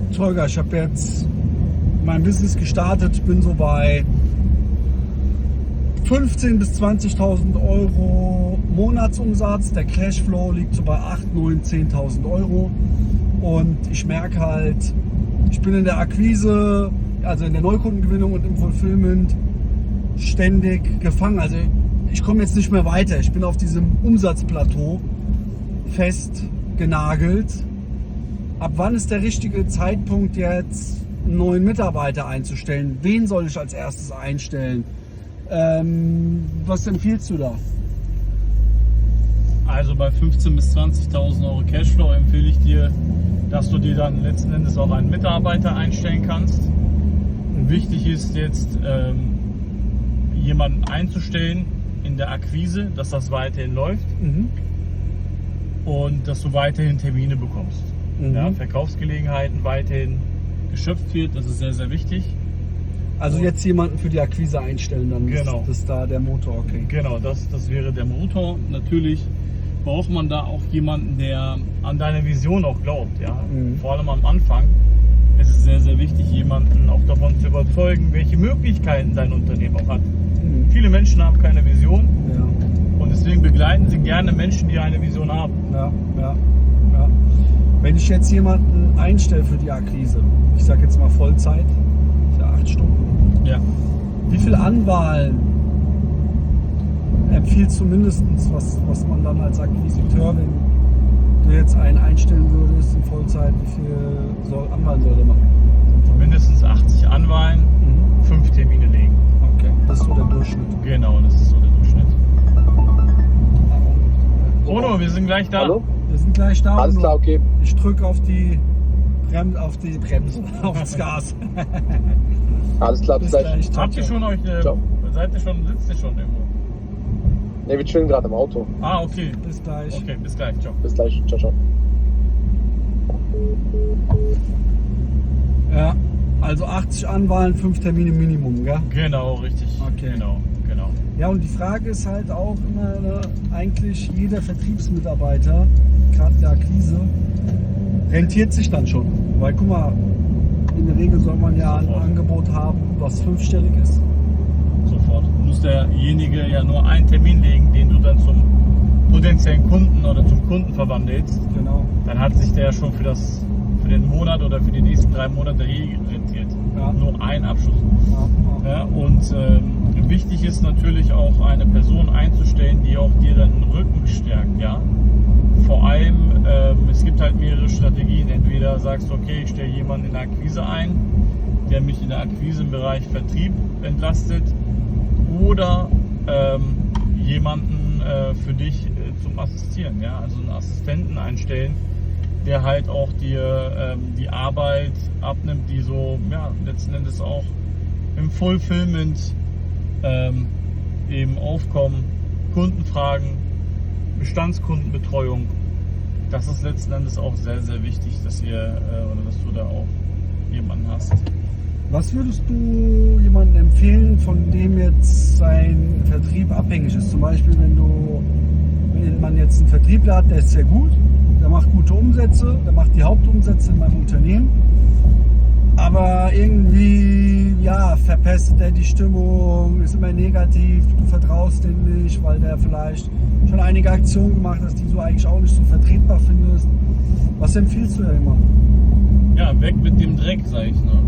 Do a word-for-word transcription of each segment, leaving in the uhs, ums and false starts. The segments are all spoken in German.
Tolga, ich habe jetzt mein Business gestartet. Ich bin so bei fünfzehntausend bis zwanzigtausend Euro Monatsumsatz. Der Cashflow liegt so bei achttausend, neuntausend, zehntausend Euro. Und ich merke halt, ich bin in der Akquise, also in der Neukundengewinnung und im Fulfillment ständig gefangen. Also ich komme jetzt nicht mehr weiter. Ich bin auf diesem Umsatzplateau fest genagelt. Ab wann ist der richtige Zeitpunkt, jetzt einen neuen Mitarbeiter einzustellen? Wen soll ich als erstes einstellen? Ähm, was empfiehlst du da? Also bei fünfzehntausend bis zwanzigtausend Euro Cashflow empfehle ich dir, dass du dir dann letzten Endes auch einen Mitarbeiter einstellen kannst. Und wichtig ist jetzt, ähm, jemanden einzustellen in der Akquise, dass das weiterhin läuft Mhm. und dass du weiterhin Termine bekommst. Mhm. Ja, Verkaufsgelegenheiten weiterhin geschöpft wird, das ist sehr, sehr wichtig. Also jetzt jemanden für die Akquise einstellen, dann Genau. ist das da der Motor, okay. Genau, das, das wäre der Motor. Natürlich braucht man da auch jemanden, der an deine Vision auch glaubt. Ja? Mhm. Vor allem am Anfang ist es sehr, sehr wichtig, jemanden auch davon zu überzeugen, welche Möglichkeiten dein Unternehmen auch hat. Mhm. Viele Menschen haben keine Vision Ja, und deswegen begleiten sie gerne Menschen, die eine Vision haben. ja, ja, ja. Wenn ich jetzt jemanden einstelle für die Akquise, ich sage jetzt mal Vollzeit, für acht Stunden, Ja. wie viel Anwahlen empfiehlst du mindestens, was, was man dann als Akquisiteur, wenn du jetzt einen einstellen würdest in Vollzeit, wie viel soll, Anwahlen soll der machen? Mindestens achtzig Anwahlen, Mhm. fünf Termine legen. Okay, das ist so der Durchschnitt. Genau, das ist so der Durchschnitt. Bruno, wir sind gleich da. Hallo? Wir sind gleich da. Alles Bruno. klar, okay. Ich drücke auf die Bremse, auf die Bremse, auf das Gas. Alles klar, bis Bis gleich. gleich. Ciao, Habt ihr ciao. schon euch, äh, Ciao. seid ihr schon, sitzt ihr schon irgendwo? Ne, wir chillen gerade im Auto. Ah, okay. Bis gleich. Okay, bis gleich. Ciao. Bis gleich. Ciao, ciao. Ja, also achtzig Anwahlen, fünf Termine Minimum, gell? Genau, richtig. Okay. Genau, genau. Ja, und die Frage ist halt auch immer, ne, eigentlich jeder Vertriebsmitarbeiter, gerade der Akquise, rentiert sich dann schon. Weil guck mal, in der Regel soll man ja ein Sofort. Angebot haben, was fünfstellig ist. Sofort. Muss derjenige ja nur einen Termin legen, den du dann zum potenziellen Kunden oder zum Kunden verwandelst. Genau. Dann hat sich der schon für das für den Monat oder für die nächsten drei Monate eh rentiert. Ja. Nur ein Abschluss. Ja, ja. Ja, und ähm, wichtig ist natürlich auch eine Person einzustellen, die auch dir dann den Rücken stärkt. Ja? Vor allem, ähm, es gibt halt mehrere Strategien. Entweder sagst du, okay, ich stelle jemanden in der Akquise ein, der mich in der Akquise im Bereich Vertrieb entlastet, oder ähm, jemanden äh, für dich äh, zum Assistieren. Ja? Also einen Assistenten einstellen, der halt auch dir ähm, die Arbeit abnimmt, die so ja, letzten Endes auch im Fulfillment ähm, eben aufkommen. Kundenfragen, Bestandskundenbetreuung. Das ist letzten Endes auch sehr, sehr wichtig, dass ihr äh, oder dass du da auch jemanden hast. Was würdest du jemandem empfehlen, von dem jetzt sein Vertrieb abhängig ist? Zum Beispiel, wenn du, wenn man jetzt einen Vertriebler hat, der ist sehr gut, der macht gute Umsätze, der macht die Hauptumsätze in meinem Unternehmen, aber irgendwie, ja, verpestet er die Stimmung, ist immer negativ, du vertraust dem nicht, weil der vielleicht schon einige Aktionen gemacht hat, die du eigentlich auch nicht so vertretbar findest. Was empfiehlst du da immer? Ja, weg mit dem Dreck, sag ich nur.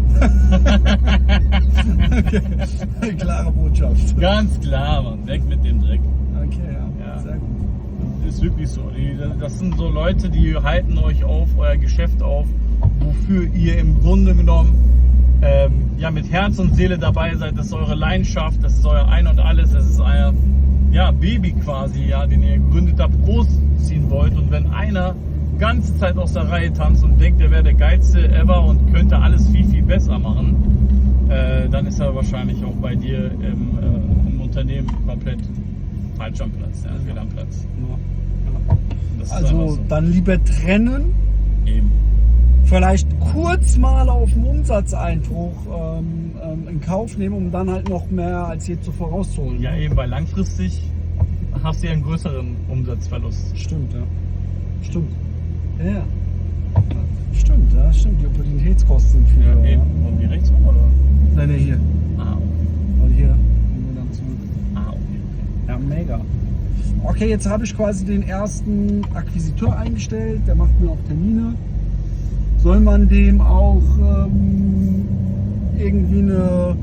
Okay, klare Botschaft. Ganz klar, Mann, weg mit dem Dreck. Okay, ja, Ja. sehr gut. Ist wirklich so. Die- Das sind so Leute, die halten euch auf, euer Geschäft auf, wofür ihr im Grunde genommen ähm, ja, mit Herz und Seele dabei seid. Das ist eure Leidenschaft, das ist euer Ein und Alles, das ist euer ja, Baby quasi, ja, den ihr gegründet habt, großziehen wollt. Und wenn einer die ganze Zeit aus der Reihe tanzt und denkt, er wäre der geilste ever und könnte alles viel, viel besser machen, äh, dann ist er wahrscheinlich auch bei dir im, äh, im Unternehmen komplett falsch am Platz, ja, fehl am Platz. Ja. Das ist einfach Also so. dann lieber trennen, Eben. vielleicht kurz mal auf den Umsatzeinbruch ähm, ähm, in Kauf nehmen, um dann halt noch mehr als je zuvor rauszuholen. Ja, eben, weil langfristig hast du ja einen größeren Umsatzverlust. Stimmt, ja. Stimmt. Ja, ja. Stimmt, ja. Ja, stimmt, die Opportunitätskosten sind viel Ja, höher. eben. Und wie rechts rum, oder? Nein, nein, hier. Ah, okay. Weil hier gehen wir dann zurück. Ah, okay. Ja, mega. Okay, jetzt habe ich quasi den ersten Akquisiteur eingestellt, der macht mir auch Termine. Soll man dem auch ähm, irgendwie eine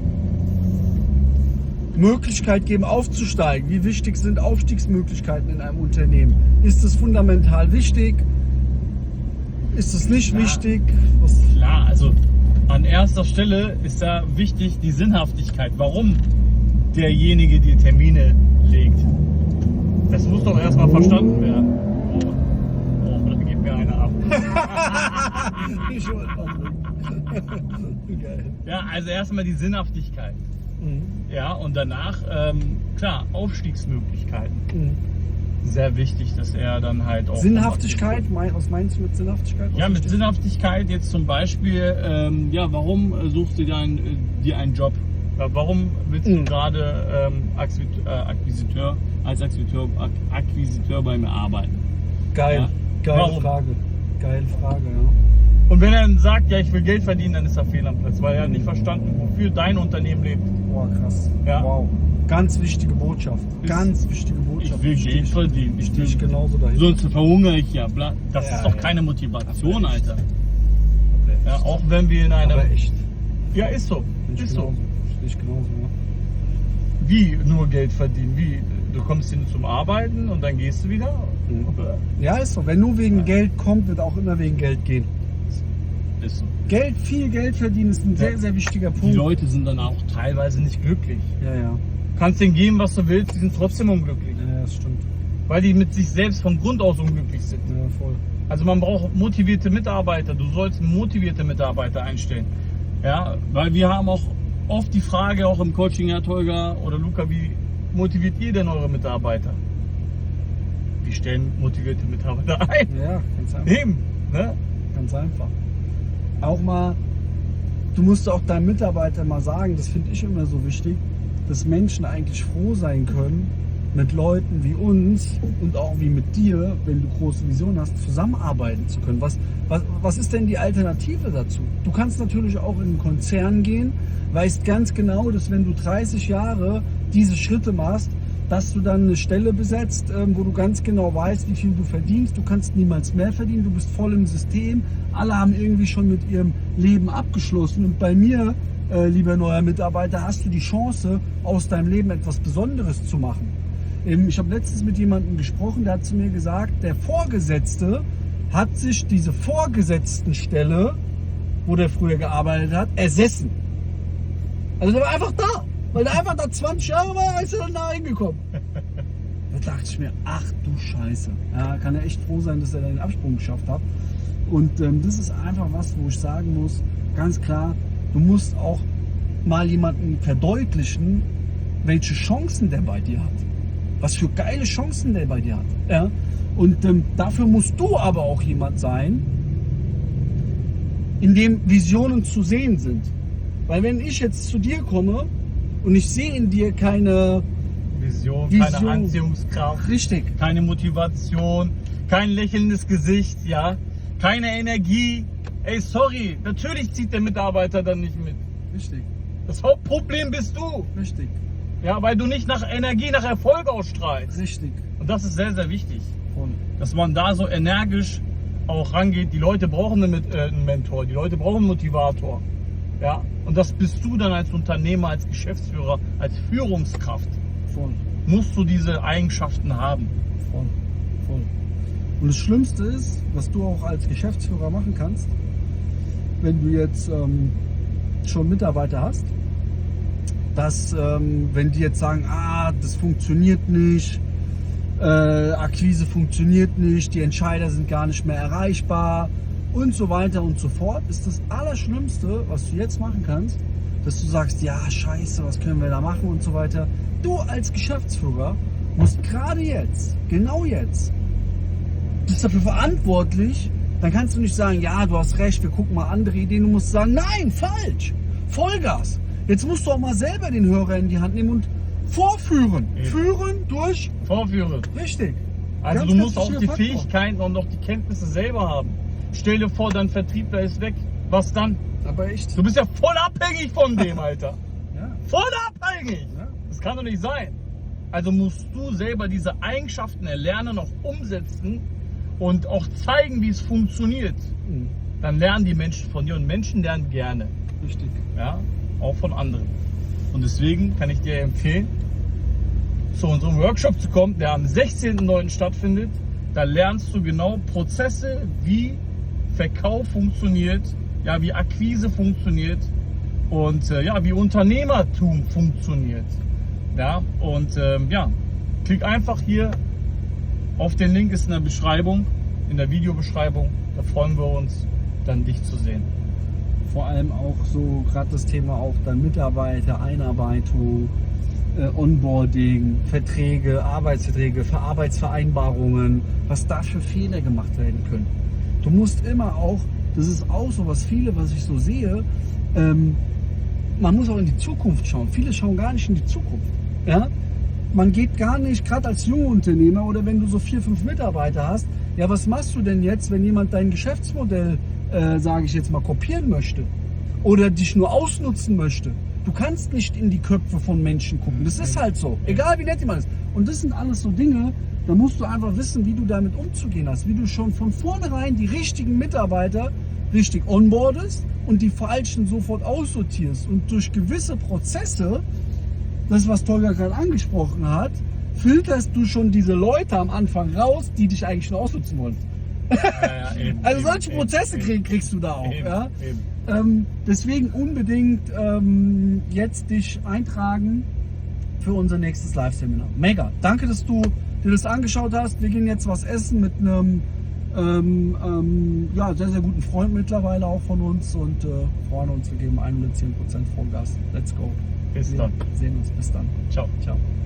Möglichkeit geben, aufzusteigen? Wie wichtig sind Aufstiegsmöglichkeiten in einem Unternehmen? Ist es fundamental wichtig? Ist es nicht Klar. wichtig? Was? Klar, also an erster Stelle ist da wichtig die Sinnhaftigkeit. Warum derjenige die Termine legt. Das muss doch erstmal verstanden werden. Oh, oh, da geht mir einer ab. Ich wollte mal drücken. Geil. Ja, also erstmal die Sinnhaftigkeit. Mhm. Ja, und danach, ähm, klar, Aufstiegsmöglichkeiten. Mhm. Sehr wichtig, dass er dann halt auch... Sinnhaftigkeit, mein, was meinst du mit Sinnhaftigkeit? Was Ja, mit verstehst du? Sinnhaftigkeit jetzt zum Beispiel, ähm, ja, warum äh, suchst du dir, ein, äh, dir einen Job? Ja, warum willst du Mhm. gerade ähm, Akquisiteur, äh, Akquisiteur, als Akquisiteur, Ak Akquisiteur bei mir arbeiten? Geil, Ja. geile Warum? Frage. Geile Frage, ja. Und wenn er dann sagt, ja, ich will Geld verdienen, dann ist er fehl am Platz, weil er hat nicht verstanden, wofür dein Unternehmen lebt. Boah, krass. Ja. Wow. Ganz wichtige Botschaft. Ist- Ganz wichtige Botschaft. Ich will Stehe Geld ich- verdienen. Ich Stehe ich will, genauso dahinter. sonst verhungere ich ja. Bla. Das Ja, ist doch ja. keine Motivation, Aber echt. Alter. Ja, auch wenn wir in einem... Aber echt. Ja, ist so. Bin ich Ist so. genauso. Stehe ich genauso, ja. Wie nur Geld verdienen? Wie? Du kommst hin zum Arbeiten und dann gehst du wieder? Mhm. Oder? Ja, ist so. Wenn nur wegen Ja. Geld kommt, wird auch immer wegen Geld gehen. Ist so. Geld, viel Geld verdienen ist ein sehr, Ja. sehr wichtiger Die Punkt. Leute sind dann auch teilweise nicht glücklich. Ja, ja. Du kannst denen geben, was du willst, die sind trotzdem unglücklich. Ja, das stimmt. Weil die mit sich selbst von Grund aus unglücklich sind. Ja, voll. Also man braucht motivierte Mitarbeiter. Du sollst motivierte Mitarbeiter einstellen. Ja, weil wir haben auch oft die Frage, auch im Coaching, Herr Tolga oder Luca, wie motiviert ihr denn eure Mitarbeiter? Wir stellen motivierte Mitarbeiter ein. Ja, ganz einfach. Eben. Ne? Ganz einfach. Auch mal, du musst auch deinen Mitarbeitern mal sagen, das finde ich immer so wichtig, dass Menschen eigentlich froh sein können, mit Leuten wie uns und auch wie mit dir, wenn du große Visionen hast, zusammenarbeiten zu können. Was, was, was ist denn die Alternative dazu? Du kannst natürlich auch in einen Konzern gehen, weißt ganz genau, dass wenn du dreißig Jahre diese Schritte machst, dass du dann eine Stelle besetzt, ähm, wo du ganz genau weißt, wie viel du verdienst. Du kannst niemals mehr verdienen, du bist voll im System. Alle haben irgendwie schon mit ihrem Leben abgeschlossen. Und bei mir, äh, lieber neuer Mitarbeiter, hast du die Chance, aus deinem Leben etwas Besonderes zu machen. Ähm, ich habe letztens mit jemandem gesprochen, der hat zu mir gesagt, der Vorgesetzte hat sich diese Vorgesetztenstelle, wo der früher gearbeitet hat, ersessen. Also der war einfach da. Weil der einfach da zwanzig Jahre war, ist er dann da hingekommen. Da dachte ich mir, ach du Scheiße. Ja, kann er echt froh sein, dass er den Absprung geschafft hat. Und ähm, das ist einfach was, wo ich sagen muss, ganz klar, du musst auch mal jemanden verdeutlichen, welche Chancen der bei dir hat. Was für geile Chancen der bei dir hat. Ja? Und ähm, dafür musst du aber auch jemand sein, in dem Visionen zu sehen sind. Weil wenn ich jetzt zu dir komme und ich sehe in dir keine Vision, Vision. keine Anziehungskraft, richtig, keine Motivation, kein lächelndes Gesicht, ja, keine Energie. Ey, sorry, natürlich zieht der Mitarbeiter dann nicht mit. richtig, Das Hauptproblem bist du. richtig, Ja, weil du nicht nach Energie, nach Erfolg ausstrahlst. richtig, Und das ist sehr, sehr wichtig, voll. dass man da so energisch auch rangeht. Die Leute brauchen einen, Mit- äh, einen Mentor, die Leute brauchen einen Motivator. Ja, und das bist du dann als Unternehmer, als Geschäftsführer, als Führungskraft. Voll, Musst du diese Eigenschaften haben. voll, voll. Und das Schlimmste ist, was du auch als Geschäftsführer machen kannst, wenn du jetzt ähm, schon Mitarbeiter hast, dass ähm, wenn die jetzt sagen, ah, das funktioniert nicht, äh, Akquise funktioniert nicht, die Entscheider sind gar nicht mehr erreichbar und so weiter und so fort, ist das Allerschlimmste, was du jetzt machen kannst, dass du sagst, ja, scheiße, was können wir da machen und so weiter. Du als Geschäftsführer musst gerade jetzt, genau jetzt, bist dafür verantwortlich, dann kannst du nicht sagen, ja, du hast recht, wir gucken mal andere Ideen. Du musst sagen, nein, falsch, Vollgas. Jetzt musst du auch mal selber den Hörer in die Hand nehmen und vorführen. Eben. Führen durch, Vorführen. richtig. Also Ganz, du ganz musst auch wichtiger die Faktor. Fähigkeiten und auch die Kenntnisse selber haben. Stell dir vor, dein Vertriebler ist weg. Was dann? Aber echt. Du bist ja voll abhängig von dem, Alter. Ja. Voll abhängig. Ja. Das kann doch nicht sein. Also musst du selber diese Eigenschaften erlernen, auch umsetzen und auch zeigen, wie es funktioniert. Mhm. Dann lernen die Menschen von dir und Menschen lernen gerne. Richtig. Ja, auch von anderen. Und deswegen kann ich dir empfehlen, zu unserem Workshop zu kommen, der am sechzehnten neunten stattfindet. Da lernst du genau Prozesse, wie Verkauf funktioniert, ja, wie Akquise funktioniert und äh, ja, wie Unternehmertum funktioniert. Ja, und ähm, ja, klick einfach hier auf den Link, ist in der Beschreibung, in der Videobeschreibung. Da freuen wir uns, dann dich zu sehen. Vor allem auch so gerade das Thema auch dann Mitarbeiter, Einarbeitung, äh, Onboarding, Verträge, Arbeitsverträge, Ver- Arbeitsvereinbarungen, was da für Fehler gemacht werden können. Du musst immer auch, das ist auch so was viele, was ich so sehe, ähm, man muss auch in die Zukunft schauen. Viele schauen gar nicht in die Zukunft. Ja? Man geht gar nicht, gerade als junger Unternehmer oder wenn du so vier, fünf Mitarbeiter hast, ja, was machst du denn jetzt, wenn jemand dein Geschäftsmodell, äh, sage ich jetzt mal, kopieren möchte oder dich nur ausnutzen möchte? Du kannst nicht in die Köpfe von Menschen gucken. Das ist halt so, egal wie nett jemand ist. Und das sind alles so Dinge, da musst du einfach wissen, wie du damit umzugehen hast, wie du schon von vornherein die richtigen Mitarbeiter richtig onboardest und die falschen sofort aussortierst. Und durch gewisse Prozesse, das was Tolga gerade angesprochen hat, filterst du schon diese Leute am Anfang raus, die dich eigentlich nur ausnutzen wollen. Ja, ja, eben, Also eben, solche eben, Prozesse eben, krieg, kriegst du da auch. eben, Ja? eben. Ähm, deswegen unbedingt ähm, jetzt dich eintragen für unser nächstes Live-Seminar. Mega. Danke, dass du dir das angeschaut hast. Wir gehen jetzt was essen mit einem ähm, ähm, ja, sehr, sehr guten Freund mittlerweile auch von uns und äh, freuen uns. Wir geben hundertzehn Prozent Vollgas. Let's go. Bis Wir dann. sehen uns. Bis dann. Ciao. Ciao.